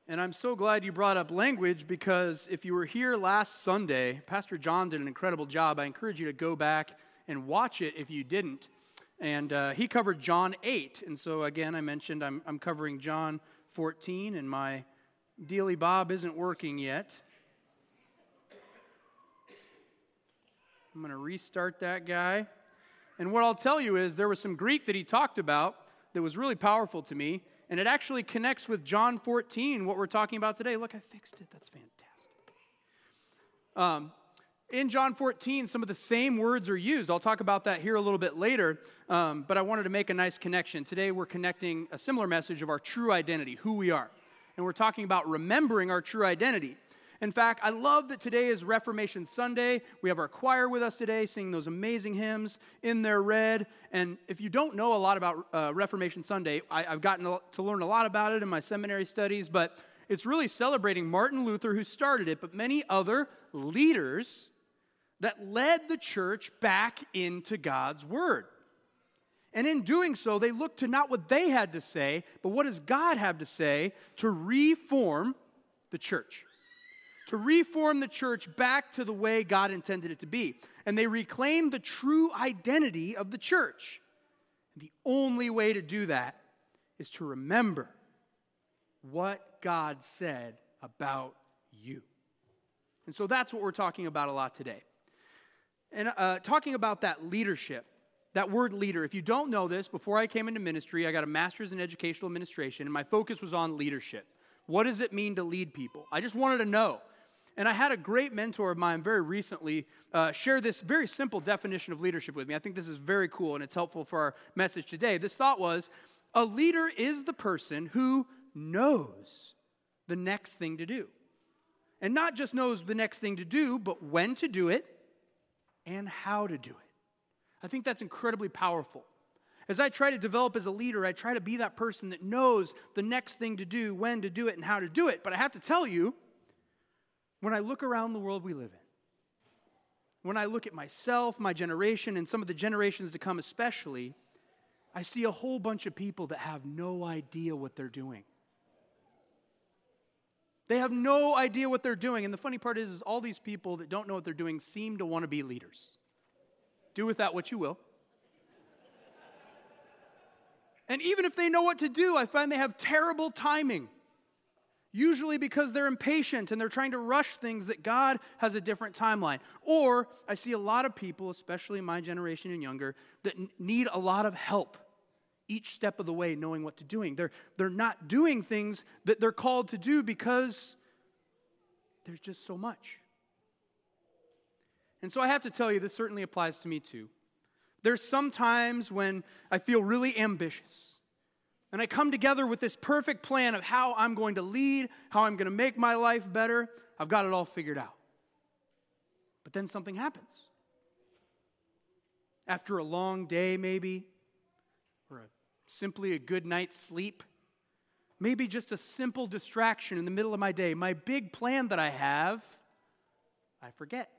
And I'm so glad you brought up language, because if you were here last Sunday, Pastor John did an incredible job. I encourage you to go back and watch it if you didn't. And he covered John 8. And so again, I mentioned I'm covering John 14, and my Dealy Bob isn't working yet. I'm going to restart that guy. And what I'll tell you is there was some Greek that he talked about that was really powerful to me. And it actually connects with John 14, what we're talking about today. Look, I fixed it. That's fantastic. In John 14, some of the same words are used. I'll talk about that here a little bit later, but I wanted to make a nice connection. Today, we're connecting a similar message of our true identity, who we are. And we're talking about remembering our true identity. In fact, I love that today is Reformation Sunday. We have our choir with us today singing those amazing hymns in their red. And if you don't know a lot about Reformation Sunday, I've gotten to learn a lot about it in my seminary studies, but it's really celebrating Martin Luther, who started it, but many other leaders that led the church back into God's Word. And in doing so, they looked to not what they had to say, but what does God have to say to reform the church. To reform the church back to the way God intended it to be. And they reclaimed the true identity of the church. And the only way to do that is to remember what God said about you. And so that's what we're talking about a lot today. And talking about that leadership, that word leader. If you don't know this, before I came into ministry, I got a master's in educational administration, and my focus was on leadership. What does it mean to lead people? I just wanted to know. And I had a great mentor of mine very recently share this very simple definition of leadership with me. I think this is very cool, and it's helpful for our message today. This thought was, a leader is the person who knows the next thing to do. And not just knows the next thing to do, but when to do it and how to do it. I think that's incredibly powerful. As I try to develop as a leader, I try to be that person that knows the next thing to do, when to do it, and how to do it. But I have to tell you, when I look around the world we live in, when I look at myself, my generation, and some of the generations to come especially, I see a whole bunch of people that have no idea what they're doing. They have no idea what they're doing. And the funny part is all these people that don't know what they're doing seem to want to be leaders. Do with that what you will. And even if they know what to do, I find they have terrible timing. Usually because they're impatient and they're trying to rush things that God has a different timeline. Or I see a lot of people, especially my generation and younger, that need a lot of help each step of the way knowing what to doing. They're not doing things that they're called to do because there's just so much. And so I have to tell you, this certainly applies to me too. There's some times when I feel really ambitious. And I come together with this perfect plan of how I'm going to lead, how I'm going to make my life better. I've got it all figured out. But then something happens. After a long day maybe, or simply a good night's sleep, maybe just a simple distraction in the middle of my day, my big plan that I have, I forget.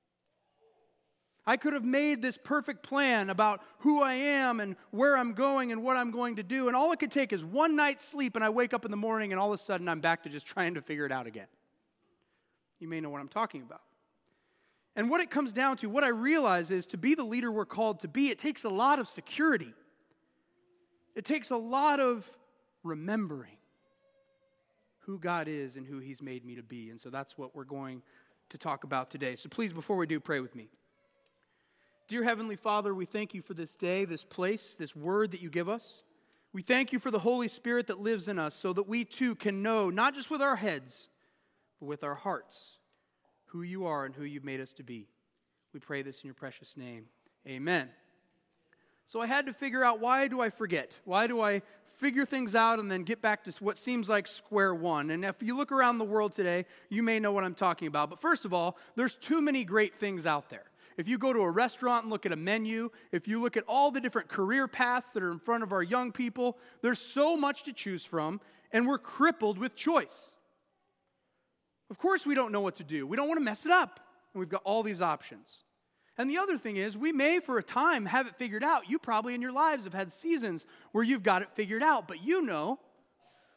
I could have made this perfect plan about who I am and where I'm going and what I'm going to do, and all it could take is one night's sleep, and I wake up in the morning, and all of a sudden I'm back to just trying to figure it out again. You may know what I'm talking about. And what it comes down to, what I realize is to be the leader we're called to be, it takes a lot of security. It takes a lot of remembering who God is and who He's made me to be. And so that's what we're going to talk about today. So please, before we do, pray with me. Dear Heavenly Father, we thank you for this day, this place, this word that you give us. We thank you for the Holy Spirit that lives in us so that we too can know, not just with our heads, but with our hearts, who you are and who you've made us to be. We pray this in your precious name. Amen. So I had to figure out, why do I forget? Why do I figure things out and then get back to what seems like square one? And if you look around the world today, you may know what I'm talking about. But first of all, there's too many great things out there. If you go to a restaurant and look at a menu, if you look at all the different career paths that are in front of our young people, there's so much to choose from, and we're crippled with choice. Of course we don't know what to do. We don't want to mess it up, and we've got all these options. And the other thing is, we may for a time have it figured out. You probably in your lives have had seasons where you've got it figured out, but you know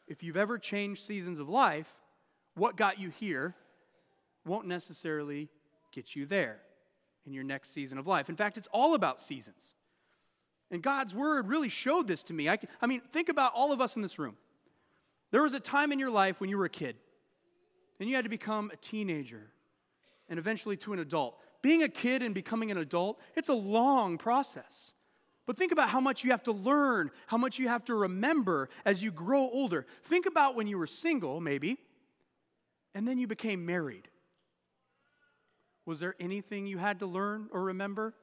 if you've ever changed seasons of life, what got you here won't necessarily get you there in your next season of life. In fact, it's all about seasons. And God's word really showed this to me. I mean, think about all of us in this room. There was a time in your life when you were a kid, and you had to become a teenager, and eventually to an adult. Being a kid and becoming an adult, it's a long process. But think about how much you have to learn, how much you have to remember as you grow older. Think about when you were single, maybe, and then you became married. Was there anything you had to learn or remember?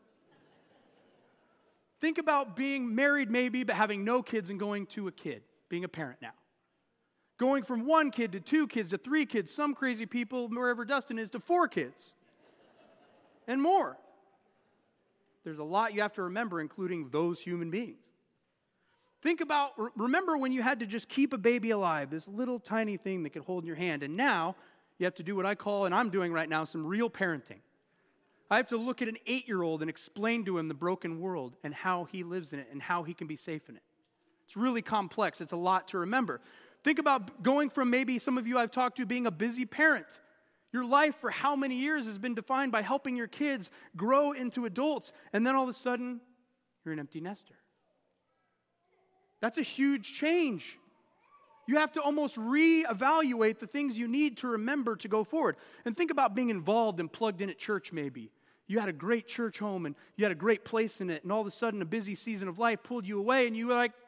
Think about being married maybe, but having no kids and going to a kid, being a parent now. Going from 1 kid to 2 kids to 3 kids, some crazy people, wherever Dustin is, to 4 kids and more. There's a lot you have to remember, including those human beings. Remember when you had to just keep a baby alive, this little tiny thing that could hold in your hand, and now you have to do what I call, and I'm doing right now, some real parenting. I have to look at an 8-year-old and explain to him the broken world and how he lives in it and how he can be safe in it. It's really complex. It's a lot to remember. Think about going from maybe some of you I've talked to being a busy parent. Your life for how many years has been defined by helping your kids grow into adults, and then all of a sudden, you're an empty nester. That's a huge change. You have to almost reevaluate the things you need to remember to go forward. And think about being involved and plugged in at church maybe. You had a great church home and you had a great place in it, and all of a sudden a busy season of life pulled you away, and you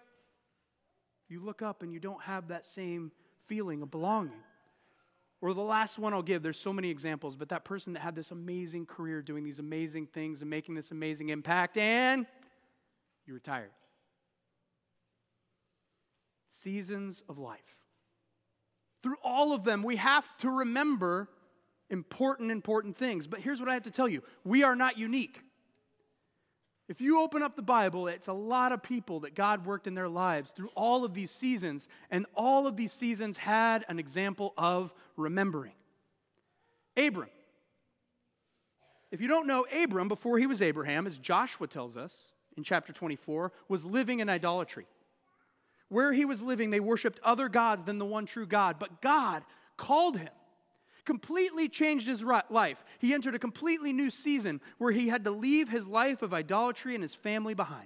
look up and you don't have that same feeling of belonging. Or the last one I'll give, there's so many examples, but that person that had this amazing career doing these amazing things and making this amazing impact, and you retired. Seasons of life. Through all of them, we have to remember important things. But here's what I have to tell you. We are not unique. If you open up the Bible, it's a lot of people that God worked in their lives through all of these seasons, and all of these seasons had an example of remembering. Abram. If you don't know, Abram, before he was Abraham, as Joshua tells us in chapter 24, was living in idolatry. Where he was living, they worshiped other gods than the one true God. But God called him, completely changed his life. He entered a completely new season where he had to leave his life of idolatry and his family behind.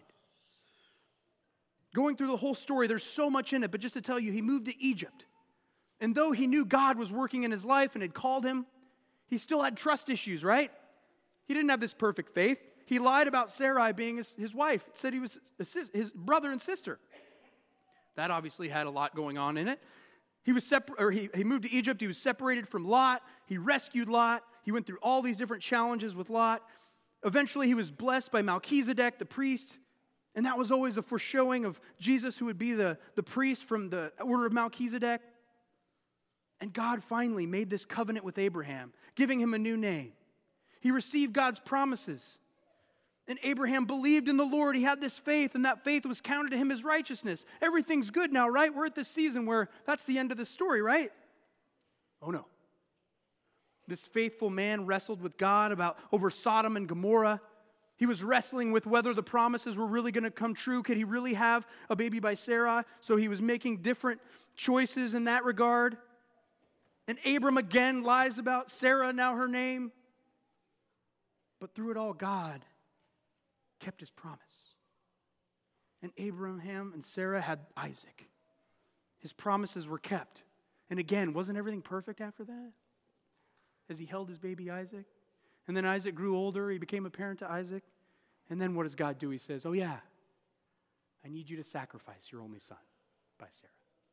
Going through the whole story, there's so much in it, but just to tell you, he moved to Egypt. And though he knew God was working in his life and had called him, he still had trust issues, right? He didn't have this perfect faith. He lied about Sarai being his wife. Said he was his brother and sister. That obviously had a lot going on in it. He moved to Egypt. He was separated from Lot. He rescued Lot. He went through all these different challenges with Lot. Eventually, he was blessed by Melchizedek, the priest. And that was always a foreshowing of Jesus, who would be the priest from the order of Melchizedek. And God finally made this covenant with Abraham, giving him a new name. He received God's promises. And Abraham believed in the Lord. He had this faith, and that faith was counted to him as righteousness. Everything's good now, right? We're at this season where that's the end of the story, right? Oh no. This faithful man wrestled with God over Sodom and Gomorrah. He was wrestling with whether the promises were really going to come true. Could he really have a baby by Sarah? So he was making different choices in that regard. And Abram again lies about Sarah, now her name. But through it all, God kept his promise. And Abraham and Sarah had Isaac. His promises were kept. And again, wasn't everything perfect after that? As he held his baby Isaac. And then Isaac grew older. He became a parent to Isaac. And then what does God do? He says, oh yeah, I need you to sacrifice your only son by Sarah.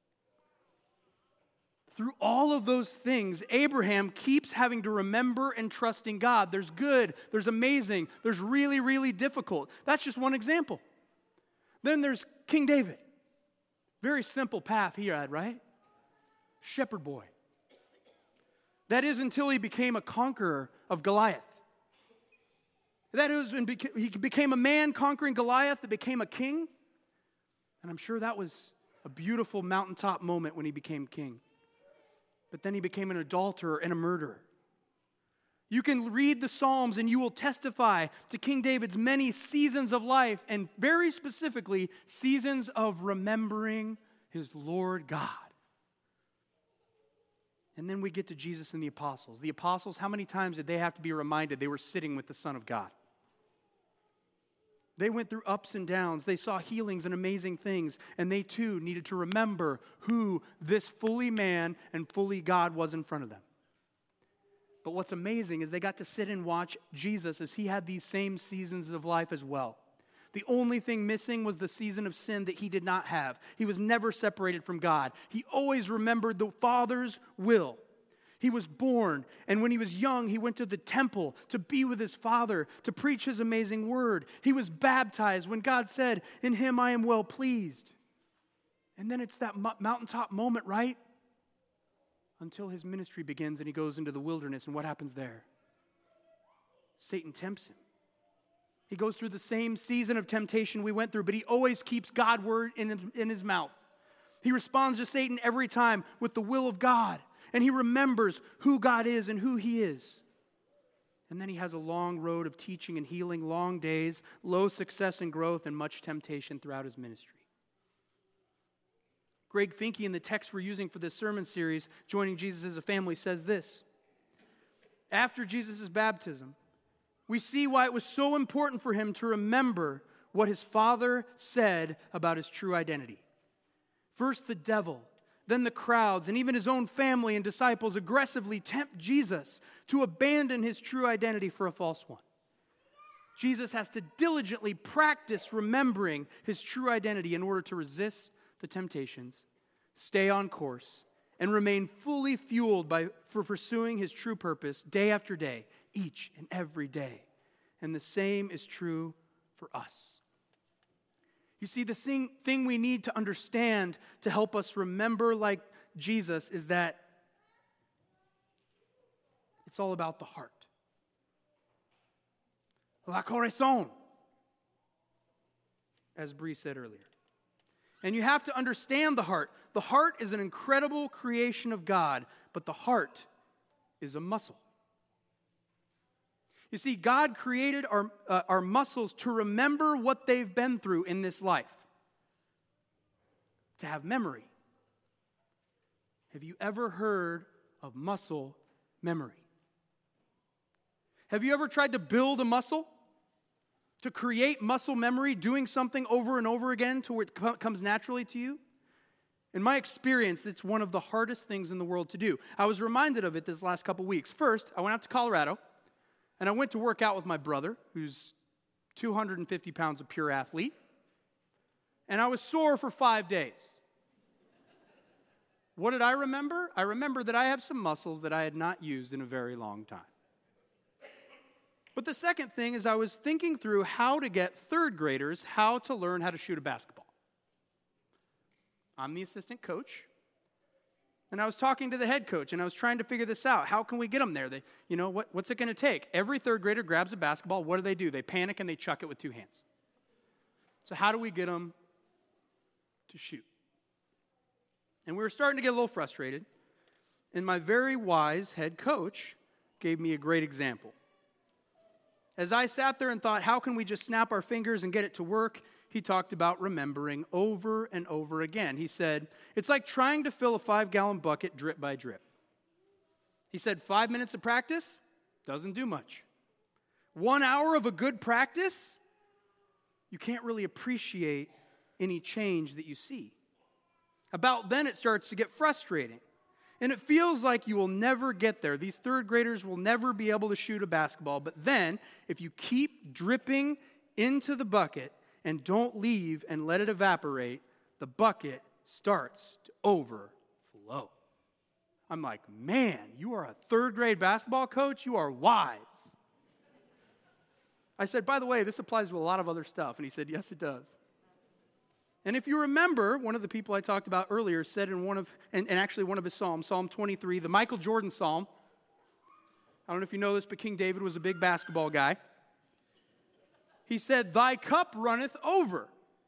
Through all of those things, Abraham keeps having to remember and trust in God. There's good, there's amazing, there's really, really difficult. That's just one example. Then there's King David. Very simple path he had, right? Shepherd boy. That is until he became a conqueror of Goliath. That is when he became a man conquering Goliath that became a king. And I'm sure that was a beautiful mountaintop moment when he became king. But then he became an adulterer and a murderer. You can read the Psalms and you will testify to King David's many seasons of life, and very specifically, seasons of remembering his Lord God And then we get to Jesus and the apostles. The apostles, how many times did they have to be reminded they were sitting with the Son of God? They went through ups and downs. They saw healings and amazing things. And they too needed to remember who this fully man and fully God was in front of them. But what's amazing is they got to sit and watch Jesus as he had these same seasons of life as well. The only thing missing was the season of sin that he did not have. He was never separated from God. He always remembered the Father's will. He was born, and when he was young, he went to the temple to be with his Father, to preach his amazing word. He was baptized when God said, "In him I am well pleased." And then it's that mountaintop moment, right? Until his ministry begins and he goes into the wilderness, and what happens there? Satan tempts him. He goes through the same season of temptation we went through, but he always keeps God's word in his mouth. He responds to Satan every time with the will of God, and he remembers who God is and who he is. And then he has a long road of teaching and healing, long days, low success and growth, and much temptation throughout his ministry. Greg Finke, in the text we're using for this sermon series, Joining Jesus as a Family, says this: after Jesus' baptism, we see why it was so important for him to remember what his Father said about his true identity. First, the devil, then the crowds, and even his own family and disciples aggressively tempt Jesus to abandon his true identity for a false one. Jesus has to diligently practice remembering his true identity in order to resist the temptations, stay on course, and remain fully fueled for pursuing his true purpose day after day, each and every day. And the same is true for us. You see, the thing we need to understand to help us remember like Jesus is that it's all about the heart. La corazón, as Bree said earlier. And you have to understand the heart. The heart is an incredible creation of God, but the heart is a muscle. You see, God created our muscles to remember what they've been through in this life, to have memory. Have you ever heard of muscle memory? Have you ever tried to build a muscle? To create muscle memory, doing something over and over again to where it comes naturally to you? In my experience, it's one of the hardest things in the world to do. I was reminded of it this last couple weeks. First, I went out to Colorado, and I went to work out with my brother, who's 250 pounds of pure athlete, and I was sore for 5 days. What did I remember? I remember that I have some muscles that I had not used in a very long time. But the second thing is I was thinking through how to get third graders how to learn how to shoot a basketball. I'm the assistant coach, and I was talking to the head coach, and I was trying to figure this out. How can we get them there? What's it going to take? Every third grader grabs a basketball. What do? They panic, and they chuck it with two hands. So how do we get them to shoot? And we were starting to get a little frustrated, and my very wise head coach gave me a great example. As I sat there and thought, how can we just snap our fingers and get it to work? He talked about remembering over and over again. He said, it's like trying to fill a 5-gallon bucket drip by drip. He said, 5 minutes of practice doesn't do much. 1 hour of a good practice, you can't really appreciate any change that you see. About then it starts to get frustrating. And it feels like you will never get there. These third graders will never be able to shoot a basketball. But then, if you keep dripping into the bucket and don't leave and let it evaporate, the bucket starts to overflow. I'm like, man, you are a third grade basketball coach? You are wise. I said, by the way, this applies to a lot of other stuff. And he said, yes, it does. And if you remember, one of the people I talked about earlier said in one of his Psalms, Psalm 23, the Michael Jordan Psalm. I don't know if you know this, but King David was a big basketball guy. He said, thy cup runneth over.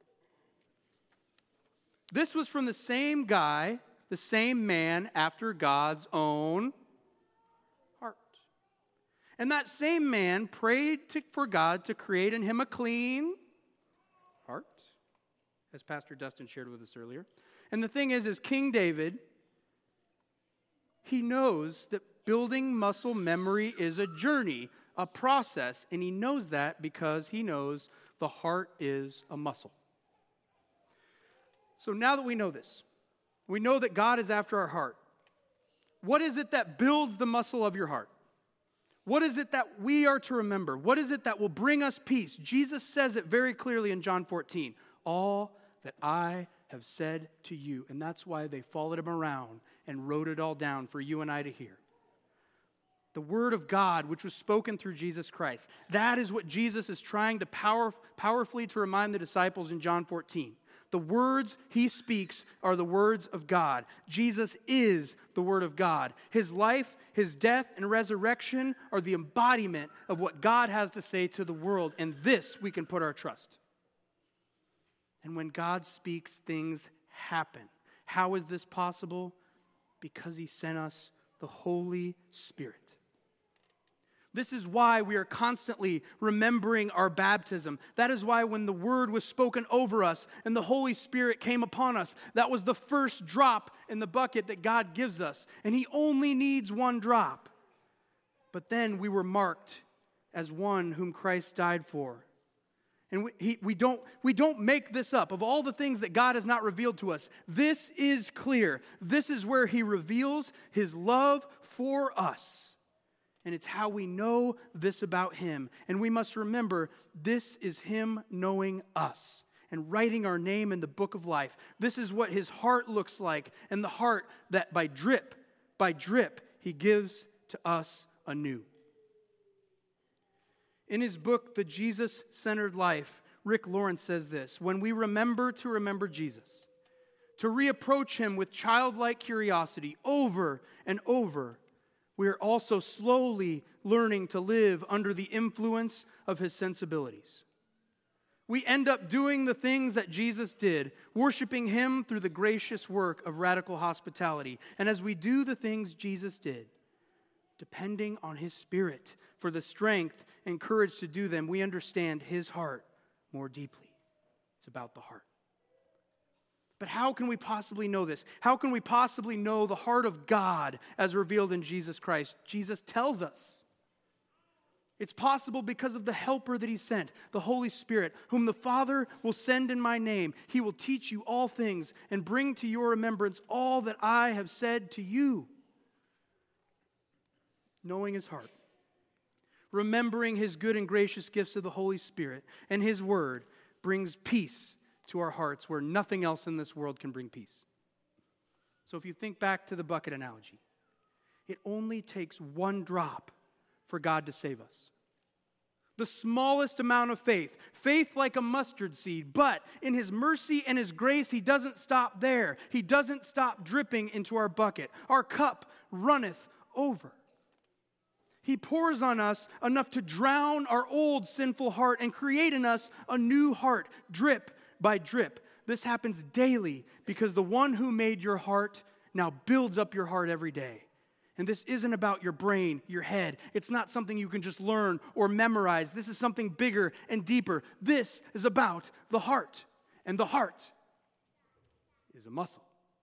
This was from the same guy, the same man after God's own heart. And that same man prayed for God to create in him a clean heart, as Pastor Dustin shared with us earlier. And the thing is King David he knows that building muscle memory is a journey, a process, and he knows that because he knows the heart is a muscle. So now that we know this, we know that God is after our heart. What is it that builds the muscle of your heart? What is it that we are to remember? What is it that will bring us peace? Jesus says it very clearly in John 14. All that I have said to you. And that's why they followed him around and wrote it all down for you and I to hear. The word of God, which was spoken through Jesus Christ. That is what Jesus is trying to powerfully to remind the disciples in John 14. The words he speaks are the words of God. Jesus is the word of God. His life, his death, and resurrection are the embodiment of what God has to say to the world. And this we can put our trust. And when God speaks, things happen. How is this possible? Because he sent us the Holy Spirit. This is why we are constantly remembering our baptism. That is why when the word was spoken over us and the Holy Spirit came upon us, that was the first drop in the bucket that God gives us. And he only needs one drop. But then we were marked as one whom Christ died for. And we don't make this up. Of all the things that God has not revealed to us, this is clear. This is where he reveals his love for us. And it's how we know this about him. And we must remember, this is him knowing us and writing our name in the book of life. This is what his heart looks like, and the heart that by drip, he gives to us anew. In his book, The Jesus-Centered Life, Rick Lawrence says this: when we remember to remember Jesus, to reapproach him with childlike curiosity over and over, we are also slowly learning to live under the influence of his sensibilities. We end up doing the things that Jesus did, worshiping him through the gracious work of radical hospitality. And as we do the things Jesus did, depending on his Spirit for the strength and courage to do them, we understand his heart more deeply. It's about the heart. But how can we possibly know this? How can we possibly know the heart of God as revealed in Jesus Christ? Jesus tells us. It's possible because of the helper that he sent, the Holy Spirit, whom the Father will send in my name. He will teach you all things and bring to your remembrance all that I have said to you. Knowing his heart, remembering his good and gracious gifts of the Holy Spirit and his word brings peace to our hearts where nothing else in this world can bring peace. So if you think back to the bucket analogy, it only takes one drop for God to save us. The smallest amount of faith like a mustard seed, but in his mercy and his grace, he doesn't stop there. He doesn't stop dripping into our bucket. Our cup runneth over. He pours on us enough to drown our old sinful heart and create in us a new heart, drip by drip. This happens daily because the one who made your heart now builds up your heart every day. And this isn't about your brain, your head. It's not something you can just learn or memorize. This is something bigger and deeper. This is about the heart. And the heart is a muscle.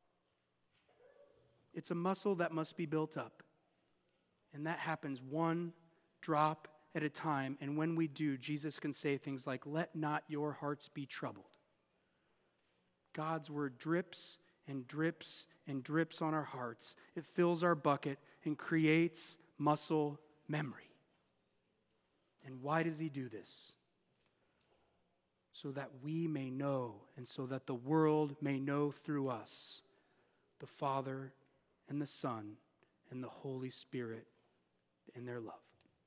It's a muscle that must be built up. And that happens one drop at a time. And when we do, Jesus can say things like, "Let not your hearts be troubled." God's word drips and drips and drips on our hearts. It fills our bucket and creates muscle memory. And why does he do this? So that we may know, and so that the world may know through us the Father and the Son and the Holy Spirit in their love.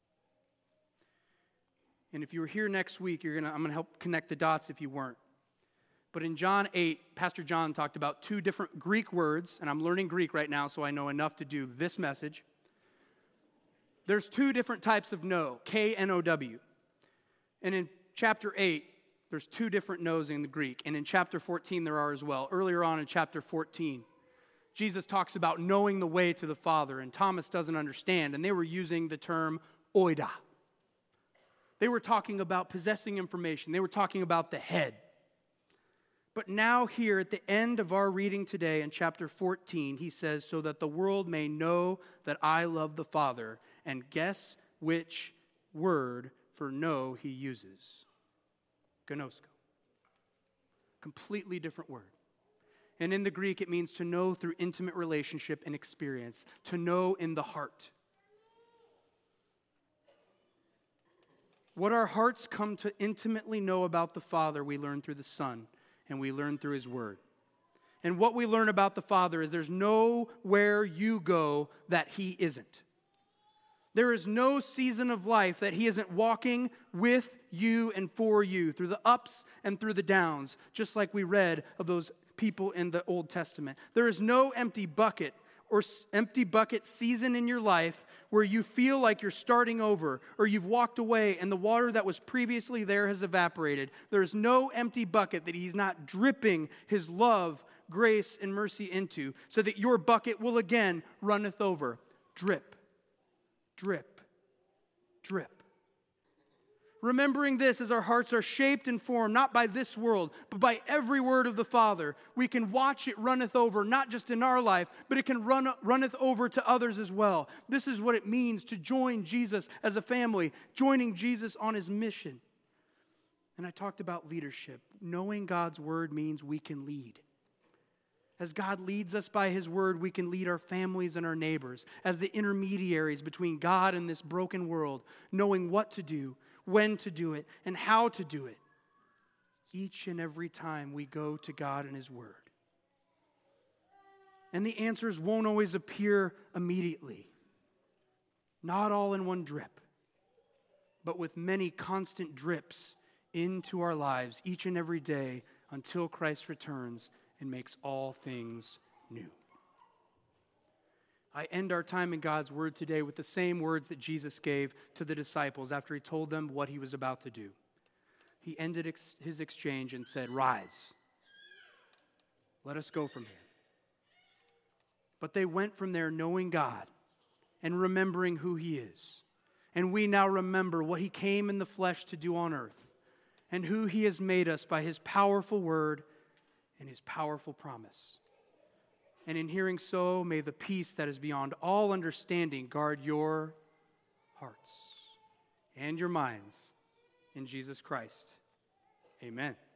And if you were here next week, I'm going to help connect the dots if you weren't. But in John 8, Pastor John talked about two different Greek words, and I'm learning Greek right now, so I know enough to do this message. There's two different types of know, K-N-O-W. And in chapter 8, there's two different no's in the Greek. And in chapter 14, there are as well. Earlier on in chapter 14, Jesus talks about knowing the way to the Father, and Thomas doesn't understand, and they were using the term oida. They were talking about possessing information. They were talking about the head. But now here at the end of our reading today in chapter 14, he says, so that the world may know that I love the Father. And guess which word for know he uses? Gnosko. Completely different word. And in the Greek, it means to know through intimate relationship and experience, to know in the heart. What our hearts come to intimately know about the Father, we learn through the Son, and we learn through his word. And what we learn about the Father is there's nowhere you go that he isn't. There is no season of life that he isn't walking with you and for you through the ups and through the downs, just like we read of those people in the Old Testament. There is no empty bucket or empty bucket season in your life where you feel like you're starting over or you've walked away and the water that was previously there has evaporated. There's no empty bucket that he's not dripping his love, grace, and mercy into so that your bucket will again runneth over. Drip, drip, drip. Remembering this as our hearts are shaped and formed, not by this world, but by every word of the Father, we can watch it runneth over, not just in our life, but it can runneth over to others as well. This is what it means to join Jesus as a family, joining Jesus on his mission. And I talked about leadership. Knowing God's word means we can lead. As God leads us by his word, we can lead our families and our neighbors as the intermediaries between God and this broken world, knowing what to do, when to do it, and how to do it. Each and every time we go to God and his word. And the answers won't always appear immediately. Not all in one drip, but with many constant drips into our lives each and every day until Christ returns and makes all things new. I end our time in God's word today with the same words that Jesus gave to the disciples after he told them what he was about to do. He ended his exchange and said, "Rise, let us go from here." But they went from there knowing God and remembering who he is. And we now remember what he came in the flesh to do on earth and who he has made us by his powerful word and his powerful promise. And in hearing so, may the peace that is beyond all understanding guard your hearts and your minds in Jesus Christ. Amen.